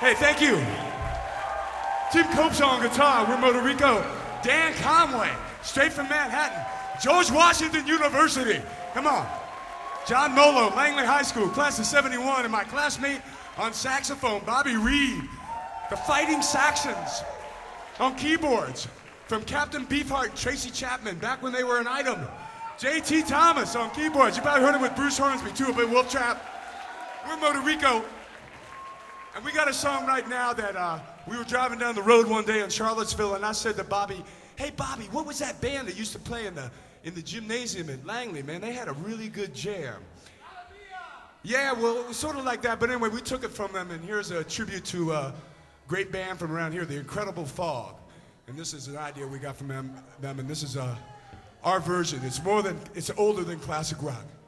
Hey, thank you. Tim Cope's on guitar. We're Motor Rico. Dan Conway, straight from Manhattan. George Washington University. Come on. John Molo, Langley High School, class of 71, and my classmate on saxophone, Bobby Reed. The Fighting Saxons on keyboards, from Captain Beefheart and Tracy Chapman, back when they were an item. J.T. Thomas on keyboards. You probably heard him with Bruce Hornsby, too, up at Wolf Trap. We're Motor Rico. And we got a song right now that we were driving down the road one day in Charlottesville, and I said to Bobby, hey, Bobby, what was that band that used to play in the gymnasium at Langley, man? They had a really good jam. Yeah, well, it was sort of like that, but anyway, we took it from them, and here's a tribute to a great band from around here, the Incredible Fog. And this is an idea we got from them and this is our version. It's older than classic rock.